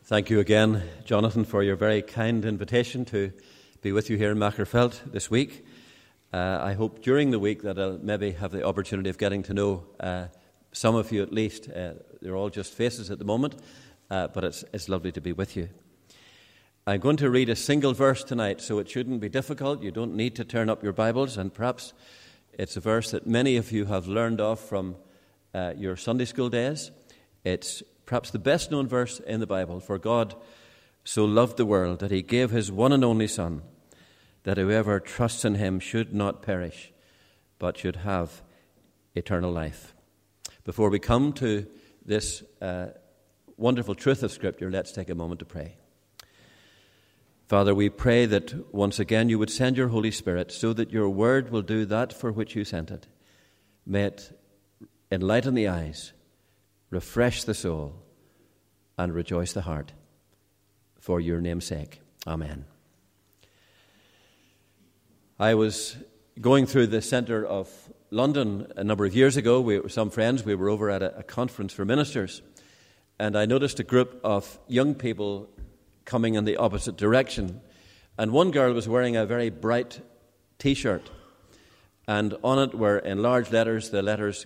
Thank you again, Jonathan, for your very kind invitation to be with you here in Magherafelt this week. I hope during the week that I'll maybe have the opportunity of getting to know some of you at least. They're all just faces at the moment, but it's lovely to be with you. I'm going to read a single verse tonight, so it shouldn't be difficult. You don't need to turn up your Bibles, and perhaps it's a verse that many of you have learned off from your Sunday school days. It's perhaps the best-known verse in the Bible. For God so loved the world that he gave his one and only Son, that whoever trusts in him should not perish, but should have eternal life. Before we come to this wonderful truth of Scripture, let's take a moment to pray. Father, we pray that once again you would send your Holy Spirit so that your word will do that for which you sent it. May it enlighten the eyes, refresh the soul, and rejoice the heart. For your name's sake. Amen. I was going through the centre of London a number of years ago. We were over at a conference for ministers, and I noticed a group of young people coming in the opposite direction. And one girl was wearing a very bright T-shirt, and on it were in large letters the letters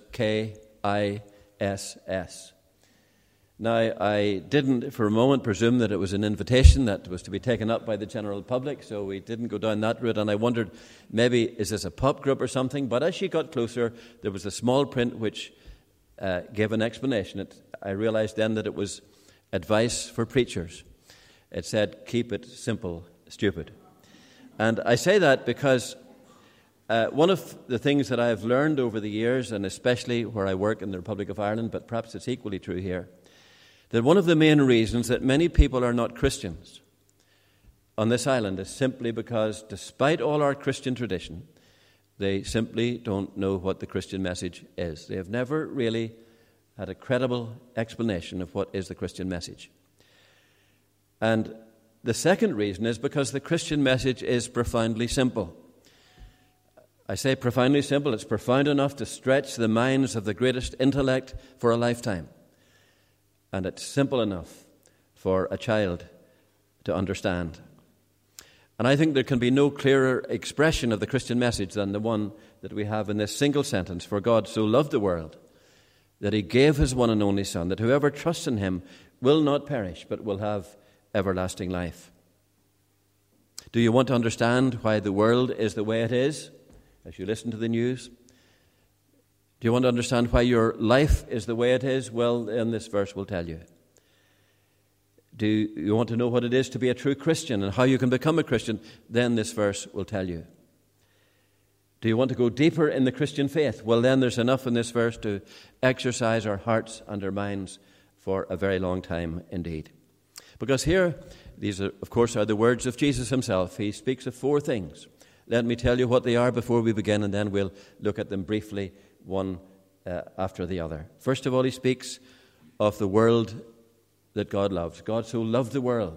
K-I-S-S. Now, I didn't for a moment presume that it was an invitation that was to be taken up by the general public, so we didn't go down that route, and I wondered, maybe is this a pop group or something? But as she got closer, there was a small print which gave an explanation. I realized then that it was advice for preachers. It said, keep it simple, stupid. And I say that because one of the things that I have learned over the years, and especially where I work in the Republic of Ireland, but perhaps it's equally true here, that one of the main reasons that many people are not Christians on this island is simply because, despite all our Christian tradition, they simply don't know what the Christian message is. They have never really had a credible explanation of what is the Christian message. And the second reason is because the Christian message is profoundly simple. I say profoundly simple. It's profound enough to stretch the minds of the greatest intellect for a lifetime. And it's simple enough for a child to understand. And I think there can be no clearer expression of the Christian message than the one that we have in this single sentence. For God so loved the world that he gave his one and only Son, that whoever trusts in him will not perish, but will have everlasting life. Do you want to understand why the world is the way it is as you listen to the news? Do you want to understand why your life is the way it is? Well, then this verse will tell you. Do you want to know what it is to be a true Christian and how you can become a Christian? Then this verse will tell you. Do you want to go deeper in the Christian faith? Well, then there's enough in this verse to exercise our hearts and our minds for a very long time indeed. Because here, these are, of course, are the words of Jesus himself. He speaks of four things. Let me tell you what they are before we begin, and then we'll look at them briefly, one after the other. First of all, he speaks of the world that God loves. God so loved the world.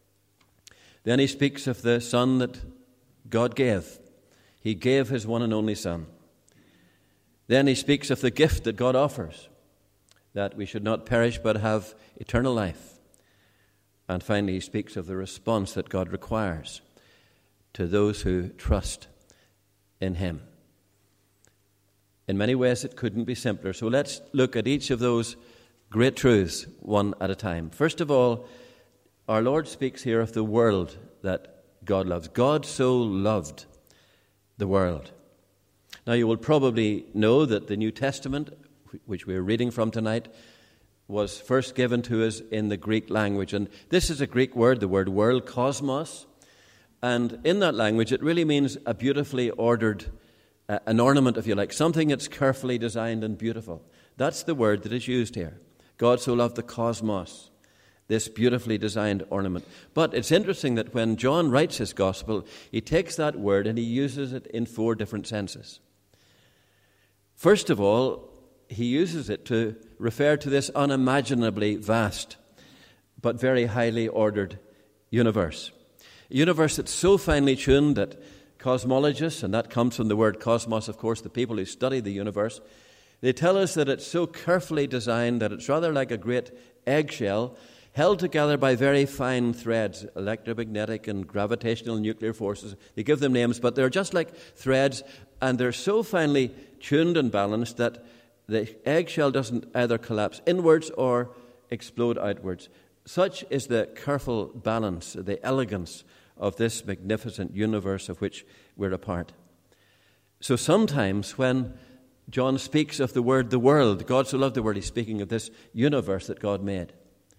Then he speaks of the Son that God gave. He gave his one and only Son. Then he speaks of the gift that God offers, that we should not perish but have eternal life. And finally, he speaks of the response that God requires to those who trust in him. In many ways, it couldn't be simpler. So let's look at each of those great truths one at a time. First of all, our Lord speaks here of the world that God loves. God so loved the world. Now, you will probably know that the New Testament, which we're reading from tonight, was first given to us in the Greek language. And this is a Greek word, the word world, cosmos. And in that language, it really means a beautifully ordered an ornament, if you like, something that's carefully designed and beautiful. That's the word that is used here. God so loved the cosmos, this beautifully designed ornament. But it's interesting that when John writes his gospel, he takes that word and he uses it in four different senses. First of all, he uses it to refer to this unimaginably vast but very highly ordered universe. A universe that's so finely tuned that cosmologists, and that comes from the word cosmos, of course, the people who study the universe, they tell us that it's so carefully designed that it's rather like a great eggshell held together by very fine threads, electromagnetic and gravitational nuclear forces. They give them names, but they're just like threads, and they're so finely tuned and balanced that the eggshell doesn't either collapse inwards or explode outwards. Such is the careful balance, the elegance of this magnificent universe of which we're a part. So sometimes when John speaks of the word, the world, God so loved the world, he's speaking of this universe that God made.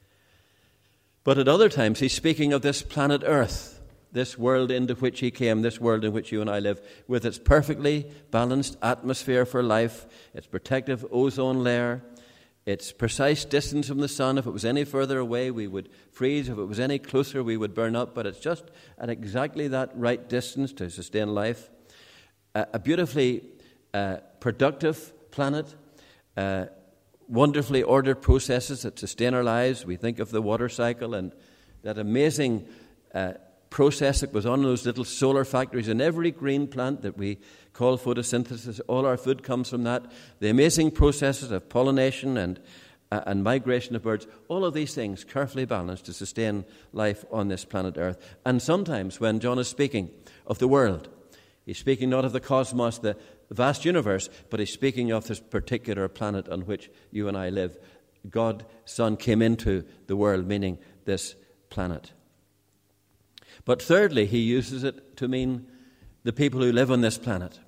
But at other times he's speaking of this planet Earth, this world into which he came, this world in which you and I live, with its perfectly balanced atmosphere for life, its protective ozone layer, its precise distance from the sun. If it was any further away, we would freeze. If it was any closer, we would burn up. But it's just at exactly that right distance to sustain life. A beautifully productive planet, wonderfully ordered processes that sustain our lives. We think of the water cycle and that amazing process that goes on in those little solar factories in every green plant that we call photosynthesis. All our food comes from that. The amazing processes of pollination and migration of birds, all of these things carefully balanced to sustain life on this planet Earth. And sometimes when John is speaking of the world, he's speaking not of the cosmos, the vast universe, but he's speaking of this particular planet on which you and I live. God's Son came into the world, meaning this planet. But thirdly, he uses it to mean the people who live on this planet.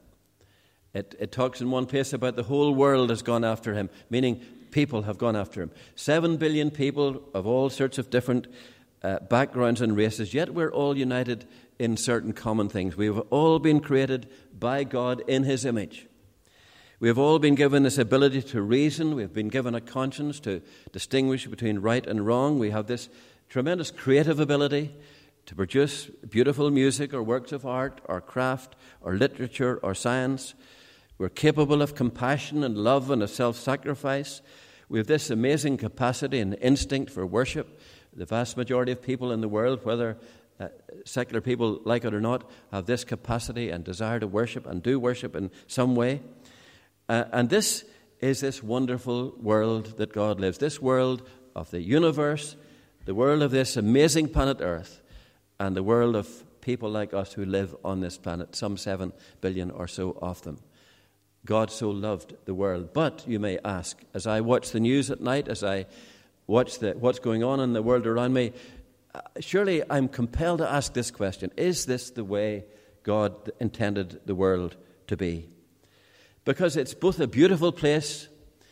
It talks in one place about the whole world has gone after him, meaning people have gone after him. 7 billion people of all sorts of different backgrounds and races, yet we're all united in certain common things. We have all been created by God in his image. We have all been given this ability to reason. We have been given a conscience to distinguish between right and wrong. We have this tremendous creative ability to produce beautiful music or works of art or craft or literature or science. We're capable of compassion and love and of self-sacrifice. We have this amazing capacity and instinct for worship. The vast majority of people in the world, whether secular people like it or not, have this capacity and desire to worship and do worship in some way. And this is this wonderful world that God lives, this world of the universe, the world of this amazing planet Earth, and the world of people like us who live on this planet, some 7 billion or so of them. God so loved the world. But, you may ask, as I watch the news at night, as I watch what's going on in the world around me, surely I'm compelled to ask this question: is this the way God intended the world to be? Because it's both a beautiful place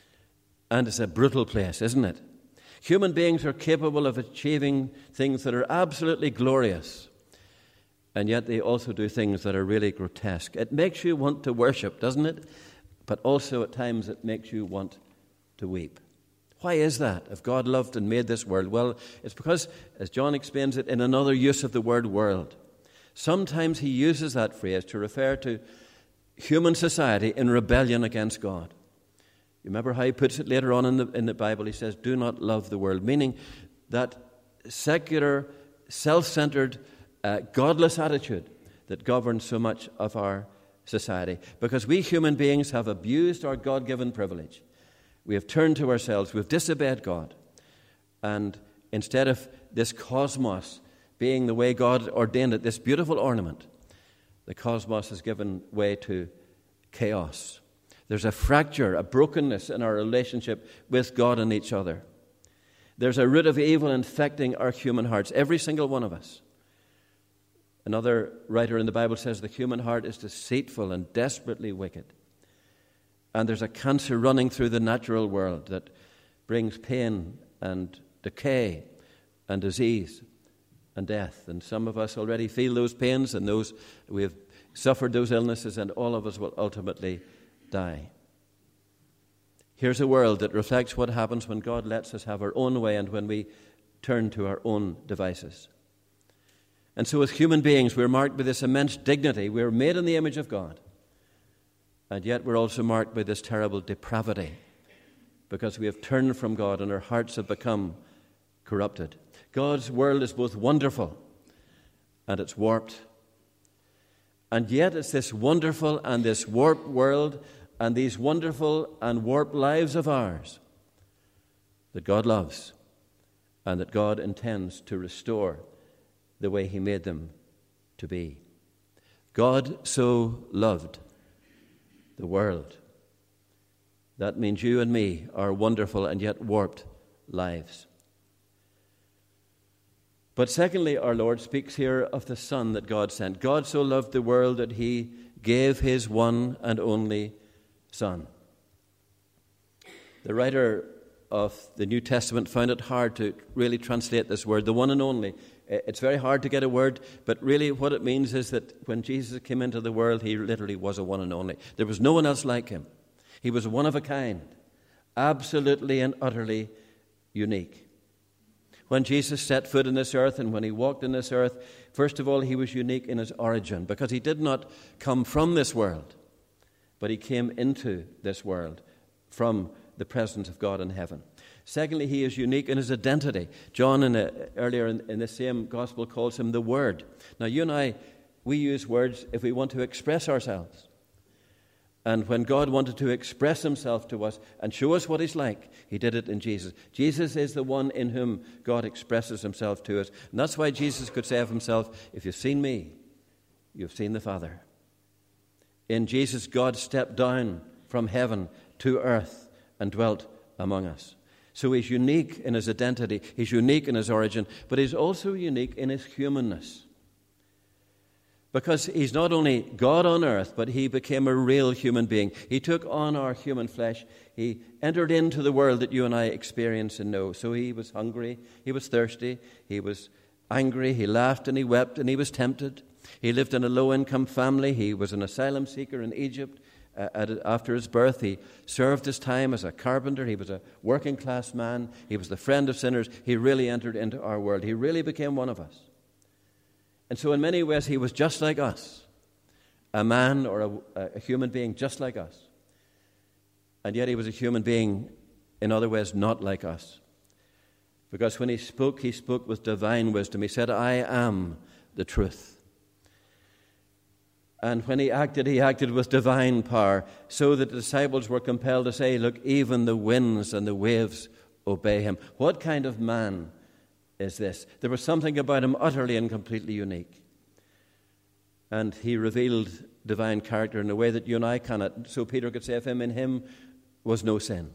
and it's a brutal place, isn't it? Human beings are capable of achieving things that are absolutely glorious, and yet they also do things that are really grotesque. It makes you want to worship, doesn't it? But also at times it makes you want to weep. Why is that? If God loved and made this world, well, it's because, as John explains it in another use of the word world, sometimes he uses that phrase to refer to human society in rebellion against God. You remember how he puts it later on in the Bible? He says, do not love the world, meaning that secular, self-centered, godless attitude that governs so much of our society. Because we human beings have abused our God-given privilege. We have turned to ourselves. We've disobeyed God. And instead of this cosmos being the way God ordained it, this beautiful ornament, the cosmos has given way to chaos. There's a fracture, a brokenness in our relationship with God and each other. There's a root of evil infecting our human hearts, every single one of us. Another writer in the Bible says the human heart is deceitful and desperately wicked. And there's a cancer running through the natural world that brings pain and decay and disease and death. And some of us already feel those pains, and those we have suffered those illnesses, and all of us will ultimately die. Here's a world that reflects what happens when God lets us have our own way and when we turn to our own devices. And so as human beings, we're marked by this immense dignity. We're made in the image of God. And yet we're also marked by this terrible depravity because we have turned from God and our hearts have become corrupted. God's world is both wonderful and it's warped. And yet it's this wonderful and this warped world and these wonderful and warped lives of ours that God loves and that God intends to restore the way he made them to be. God so loved the world. That means you and me, our wonderful and yet warped lives. But secondly, our Lord speaks here of the Son that God sent. God so loved the world that he gave his one and only Son. The writer of the New Testament found it hard to really translate this word, the one and only. It's very hard to get a word, but really what it means is that when Jesus came into the world, he literally was a one and only. There was no one else like him. He was one of a kind, absolutely and utterly unique. When Jesus set foot in this earth and when he walked in this earth, first of all, he was unique in his origin because he did not come from this world, but he came into this world from the presence of God in heaven. Secondly, he is unique in his identity. John, earlier in the same gospel, calls him the Word. Now, you and I, we use words if we want to express ourselves. And when God wanted to express himself to us and show us what he's like, he did it in Jesus. Jesus is the one in whom God expresses himself to us. And that's why Jesus could say of himself, if you've seen me, you've seen the Father. In Jesus, God stepped down from heaven to earth and dwelt among us. So he's unique in his identity, he's unique in his origin, but he's also unique in his humanness. Because he's not only God on earth, but he became a real human being. He took on our human flesh. He entered into the world that you and I experience and know. So he was hungry, he was thirsty, he was angry, he laughed and he wept and he was tempted. He lived in a low-income family. He was an asylum seeker in Egypt. After his birth, he served his time as a carpenter. He was a working-class man. He was the friend of sinners. He really entered into our world. He really became one of us. And so in many ways, he was just like us, a man or a human being just like us. And yet he was a human being in other ways not like us. Because when he spoke with divine wisdom. He said, I am the truth. And when he acted with divine power, so that the disciples were compelled to say, look, even the winds and the waves obey him. What kind of man is this? There was something about him utterly and completely unique. And he revealed divine character in a way that you and I cannot. So Peter could say of him, in him was no sin.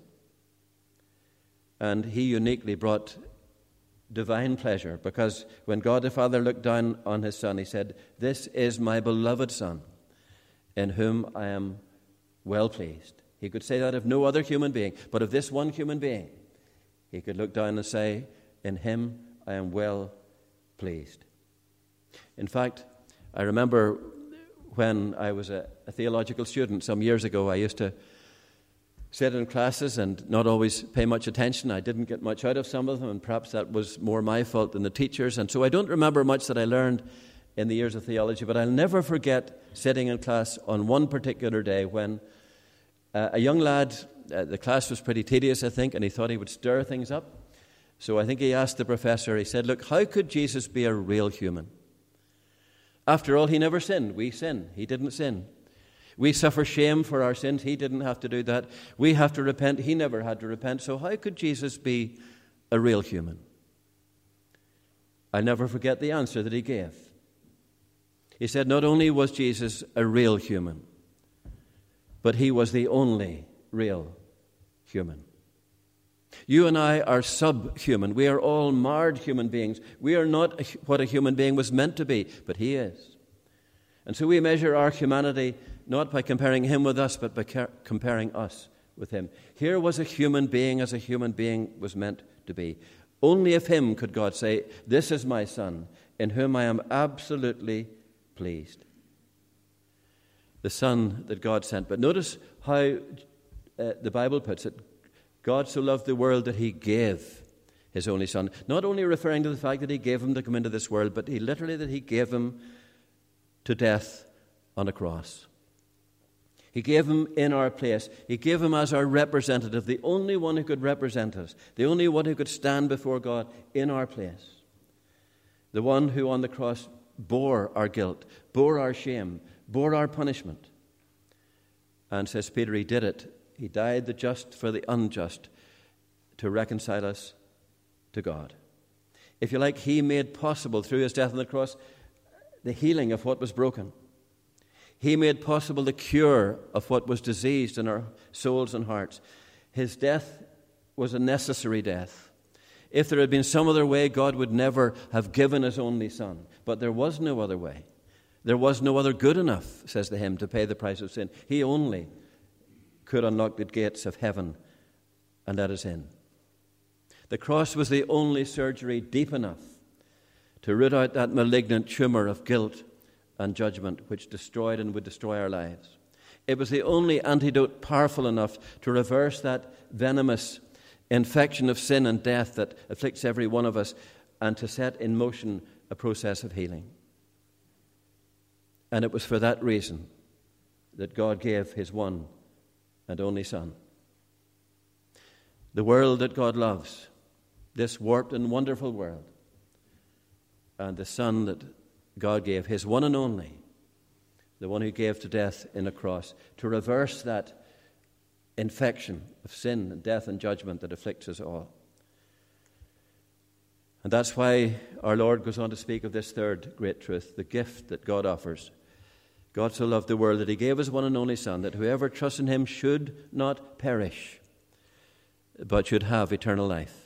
And he uniquely brought divine pleasure, because when God the Father looked down on his Son, he said, this is my beloved Son, in whom I am well pleased. He could say that of no other human being, but of this one human being, he could look down and say, in him I am well pleased. In fact, I remember when I was a theological student some years ago, I used to sit in classes and not always pay much attention. I didn't get much out of some of them, and perhaps that was more my fault than the teachers. And so I don't remember much that I learned in the years of theology, but I'll never forget sitting in class on one particular day when a young lad, the class was pretty tedious, I think, and he thought he would stir things up. So I think he asked the professor, he said, look, how could Jesus be a real human? After all, he never sinned. We sin. He didn't sin. We suffer shame for our sins. He didn't have to do that. We have to repent. He never had to repent. So how could Jesus be a real human? I'll never forget the answer that he gave. He said not only was Jesus a real human, but he was the only real human. You and I are subhuman. We are all marred human beings. We are not what a human being was meant to be, but he is. And so we measure our humanity not by comparing him with us, but by comparing us with him. Here was a human being as a human being was meant to be. Only of him could God say, this is my Son, in whom I am absolutely pleased. The Son that God sent. But notice how the Bible puts it. God so loved the world that he gave his only Son. Not only referring to the fact that he gave him to come into this world, but that he gave him to death on a cross. He gave him in our place. He gave him as our representative, the only one who could represent us, the only one who could stand before God in our place. The one who on the cross bore our guilt, bore our shame, bore our punishment. And says Peter, he did it. He died the just for the unjust to reconcile us to God. if you like, he made possible through his death on the cross the healing of what was broken. He made possible the cure of what was diseased in our souls and hearts. His death was a necessary death. If there had been some other way, God would never have given his only Son. But there was no other way. There was no other good enough, says the hymn, to pay the price of sin. He only could unlock the gates of heaven and let us in. The cross was the only surgery deep enough to root out that malignant tumor of guilt and judgment which destroyed and would destroy our lives. It was the only antidote powerful enough to reverse that venomous infection of sin and death that afflicts every one of us, and to set in motion a process of healing. And it was for that reason that God gave his one and only Son. The world that God loves, this warped and wonderful world, and the Son that God gave, his one and only, the one who gave to death in a cross, to reverse that infection of sin and death and judgment that afflicts us all. And that's why our Lord goes on to speak of this third great truth, the gift that God offers. God so loved the world that he gave his one and only Son, that whoever trusts in him should not perish, but should have eternal life.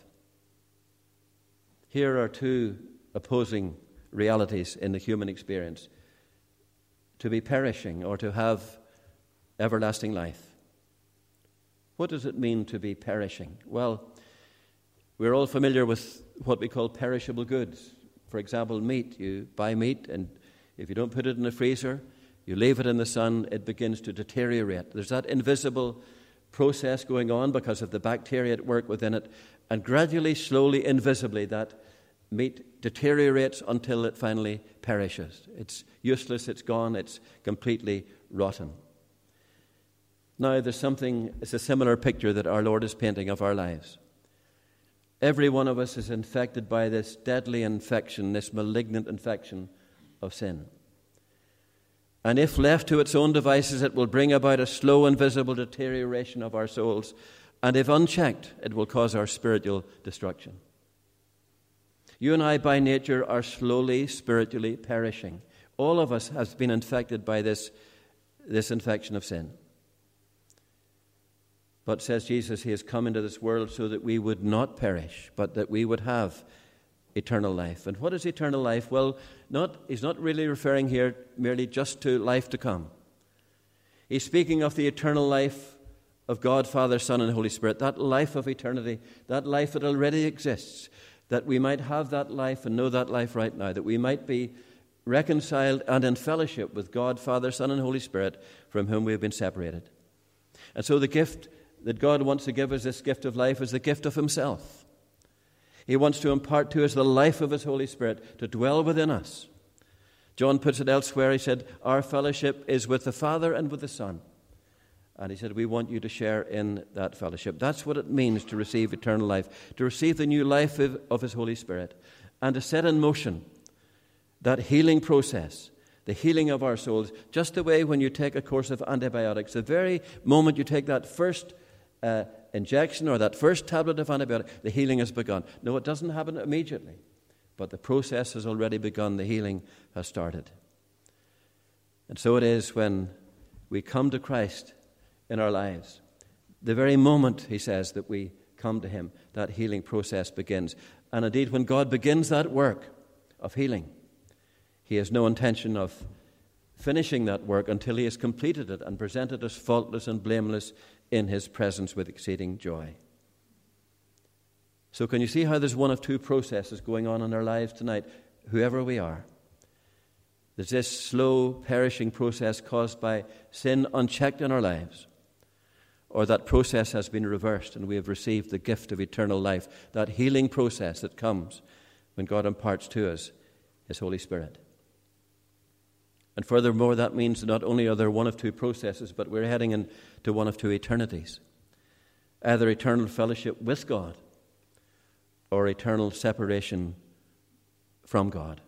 Here are two opposing realities in the human experience: to be perishing or to have everlasting life. What does it mean to be perishing? Well, we're all familiar with what we call perishable goods. For example, meat. You buy meat, and if you don't put it in the freezer, you leave it in the sun, it begins to deteriorate. There's that invisible process going on because of the bacteria at work within it, and gradually, slowly, invisibly, that meat deteriorates until it finally perishes. It's useless, it's gone, it's completely rotten. Now, it's a similar picture that our Lord is painting of our lives. Every one of us is infected by this deadly infection, this malignant infection of sin. And if left to its own devices, it will bring about a slow, invisible deterioration of our souls. And if unchecked, it will cause our spiritual destruction. You and I, by nature, are slowly, spiritually perishing. All of us have been infected by this infection of sin. But, says Jesus, he has come into this world so that we would not perish, but that we would have eternal life. And what is eternal life? Well, he's not really referring here merely just to life to come. He's speaking of the eternal life of God, Father, Son, and Holy Spirit, that life of eternity, that life that already exists, that we might have that life and know that life right now, that we might be reconciled and in fellowship with God, Father, Son, and Holy Spirit, from whom we have been separated. And so the gift that God wants to give us, this gift of life, is the gift of himself. He wants to impart to us the life of his Holy Spirit to dwell within us. John puts it elsewhere. He said, our fellowship is with the Father and with the Son. And he said, we want you to share in that fellowship. That's what it means to receive eternal life, to receive the new life of his Holy Spirit, and to set in motion that healing process, the healing of our souls, just the way when you take a course of antibiotics, the very moment you take that first injection or that first tablet of antibiotic, the healing has begun. No, it doesn't happen immediately, but the process has already begun. The healing has started. And so it is when we come to Christ in our lives. The very moment, he says, that we come to him, that healing process begins. And indeed, when God begins that work of healing, he has no intention of finishing that work until he has completed it and presented us faultless and blameless in his presence with exceeding joy. So can you see how there's one of two processes going on in our lives tonight, whoever we are? There's this slow, perishing process caused by sin unchecked in our lives, or that process has been reversed and we have received the gift of eternal life, that healing process that comes when God imparts to us his Holy Spirit. And furthermore, that means that not only are there one of two processes, but we're heading into one of two eternities. Either eternal fellowship with God or eternal separation from God.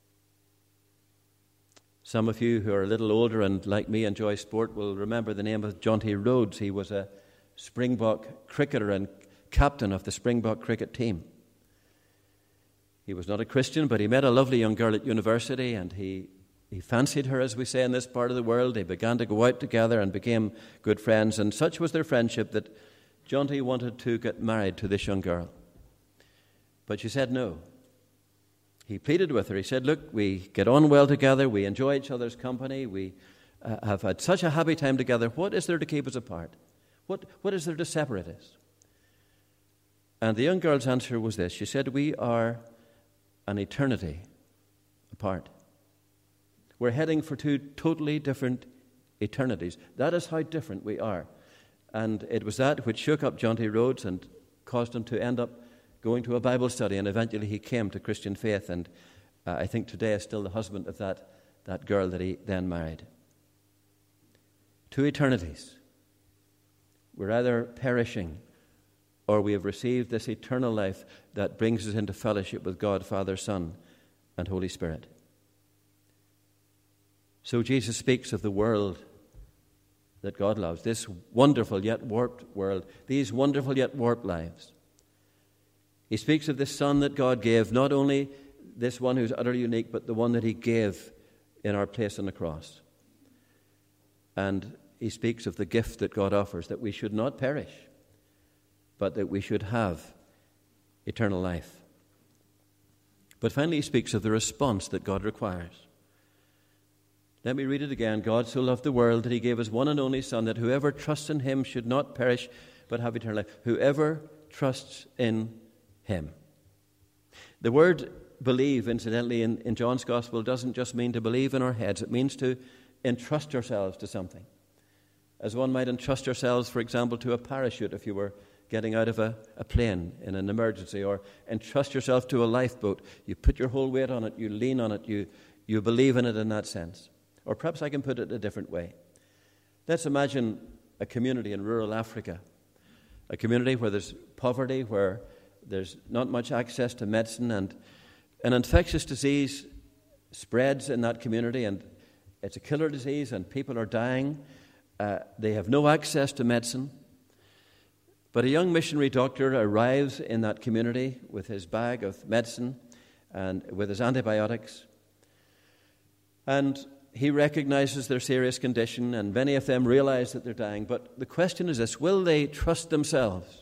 Some of you who are a little older and, like me, enjoy sport will remember the name of Jonty Rhodes. He was a Springbok cricketer and captain of the Springbok cricket team. He was not a Christian, but he met a lovely young girl at university, and he fancied her, as we say in this part of the world. They began to go out together and became good friends, and such was their friendship that Jonty wanted to get married to this young girl. But she said no. He pleaded with her. He said, look, we get on well together, we enjoy each other's company, we have had such a happy time together. What is there to keep us apart? What is there to separate us? And the young girl's answer was this. She said, we are an eternity apart. We're heading for two totally different eternities. That is how different we are. And it was that which shook up Jonty Rhodes and caused him to end up going to a Bible study, and eventually he came to Christian faith, and I think today is still the husband of that girl that he then married. Two eternities. We're either perishing or we have received this eternal life that brings us into fellowship with God, Father, Son, and Holy Spirit. So Jesus speaks of the world that God loves, this wonderful yet warped world, these wonderful yet warped lives. He speaks of the Son that God gave, not only this one who's utterly unique, but the one that he gave in our place on the cross. And he speaks of the gift that God offers, that we should not perish, but that we should have eternal life. But finally he speaks of the response that God requires. Let me read it again. God so loved the world that he gave his one and only Son, that whoever trusts in him should not perish, but have eternal life. Whoever trusts in him. The word believe, incidentally, in John's Gospel doesn't just mean to believe in our heads. It means to entrust ourselves to something. As one might entrust ourselves, for example, to a parachute if you were getting out of a plane in an emergency, or entrust yourself to a lifeboat. You put your whole weight on it, you lean on it, you believe in it in that sense. Or perhaps I can put it a different way. Let's imagine a community in rural Africa, a community where there's poverty, where there's not much access to medicine, and an infectious disease spreads in that community, and it's a killer disease, and people are dying. They have no access to medicine. But a young missionary doctor arrives in that community with his bag of medicine and with his antibiotics. And he recognizes their serious condition, and many of them realize that they're dying. But the question is this: will they trust themselves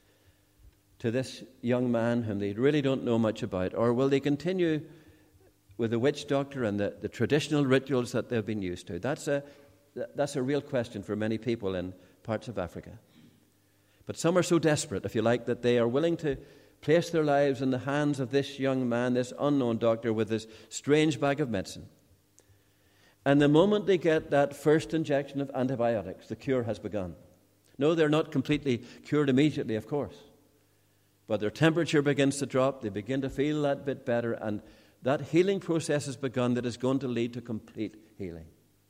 to this young man whom they really don't know much about, or will they continue with the witch doctor and the traditional rituals that they've been used to? That's a real question for many people in parts of Africa. But some are so desperate, if you like, that they are willing to place their lives in the hands of this young man, this unknown doctor with this strange bag of medicine. And the moment they get that first injection of antibiotics, the cure has begun. No, they're not completely cured immediately, of course. But their temperature begins to drop, they begin to feel that bit better, and that healing process has begun that is going to lead to complete healing.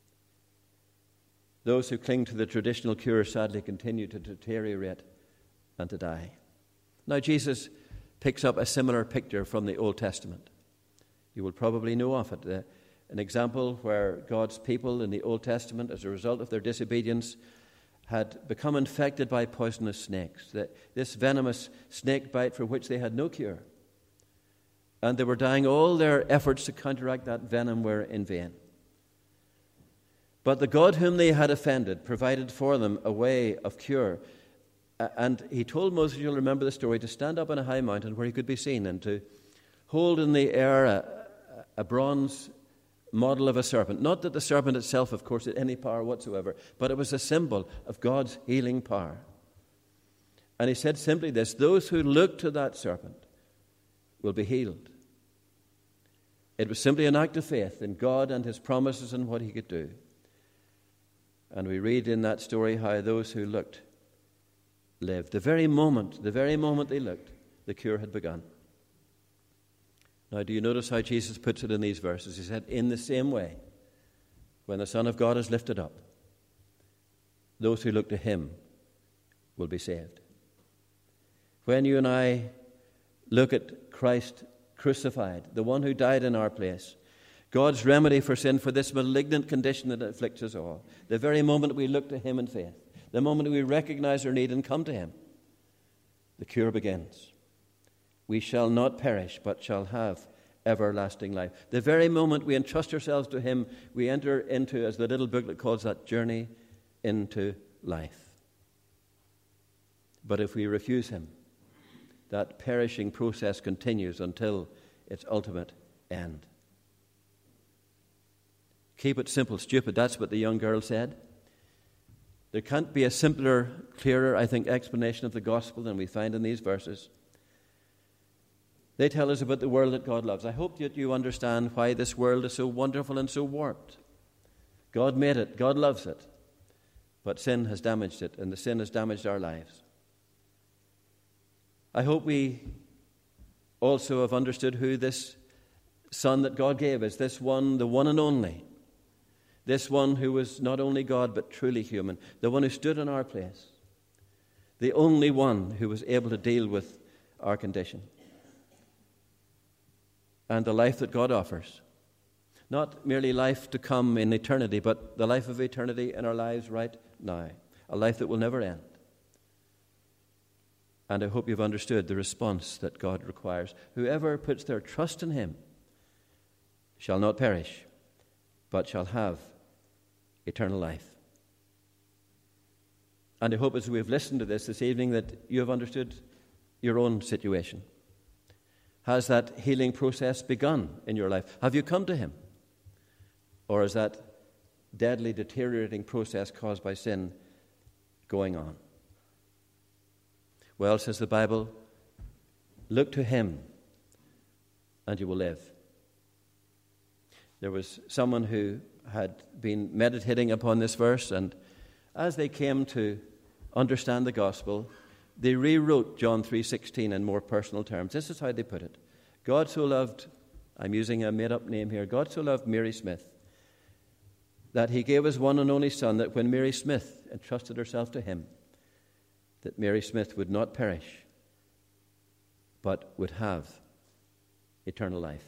Those who cling to the traditional cure sadly continue to deteriorate and to die. Now, Jesus picks up a similar picture from the Old Testament. You will probably know of it. An example where God's people in the Old Testament, as a result of their disobedience, had become infected by poisonous snakes. This venomous snake bite for which they had no cure. And they were dying. All their efforts to counteract that venom were in vain. But the God whom they had offended provided for them a way of cure. And he told Moses, you'll remember the story, to stand up on a high mountain where he could be seen and to hold in the air a bronze model of a serpent. Not that the serpent itself, of course, had any power whatsoever, but it was a symbol of God's healing power. And he said simply this: those who look to that serpent will be healed. It was simply an act of faith in God and his promises and what he could do. And we read in that story how those who looked lived. The very moment they looked, the cure had begun. Now, do you notice how Jesus puts it in these verses? He said, in the same way, when the Son of God is lifted up, those who look to him will be saved. When you and I look at Christ crucified, the one who died in our place, God's remedy for sin, for this malignant condition that afflicts us all, the very moment we look to him in faith, the moment we recognize our need and come to him, the cure begins. we shall not perish, but shall have everlasting life. The very moment we entrust ourselves to him, we enter into, as the little booklet calls that, journey into life. But if we refuse him, that perishing process continues until its ultimate end. Keep it simple, stupid. That's what the young girl said. There can't be a simpler, clearer, I think, explanation of the gospel than we find in these verses. They tell us about the world that God loves. I hope that you understand why this world is so wonderful and so warped. God made it. God loves it. But sin has damaged it, and the sin has damaged our lives. I hope we also have understood who this Son that God gave is, this one, the one and only. This one who was not only God but truly human, the one who stood in our place, the only one who was able to deal with our condition. And the life that God offers, not merely life to come in eternity, but the life of eternity in our lives right now, a life that will never end. And I hope you've understood the response that God requires. Whoever puts their trust in him shall not perish, but shall have eternal life. And I hope as we have listened to this evening that you have understood your own situation. Has that healing process begun in your life? Have you come to him? Or is that deadly deteriorating process caused by sin going on? Well, says the Bible, look to him and you will live. There was someone who had been meditating upon this verse, and as they came to understand the gospel, they rewrote John 3:16 in more personal terms. This is how they put it. God so loved, I'm using a made-up name here, God so loved Mary Smith that he gave his one and only Son, that when Mary Smith entrusted herself to him, that Mary Smith would not perish, but would have eternal life.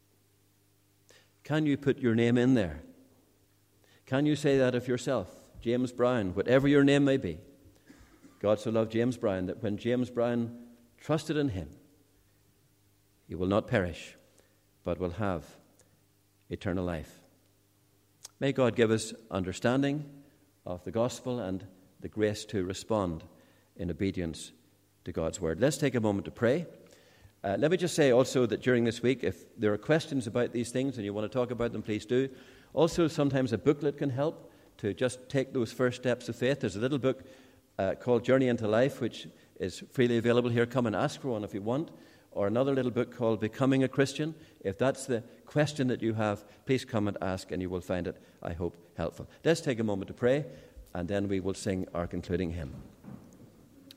Can you put your name in there? Can you say that of yourself? James Brown, whatever your name may be. God so loved James Brown that when James Brown trusted in him, he will not perish, but will have eternal life. May God give us understanding of the gospel and the grace to respond in obedience to God's word. Let's take a moment to pray. Let me just say also that during this week, if there are questions about these things and you want to talk about them, please do. Also, sometimes a booklet can help to just take those first steps of faith. There's a little book called Journey into Life, which is freely available here. Come and ask for one if you want. Or another little book called Becoming a Christian. If that's the question that you have, please come and ask and you will find it, I hope, helpful. Let's take a moment to pray and then we will sing our concluding hymn.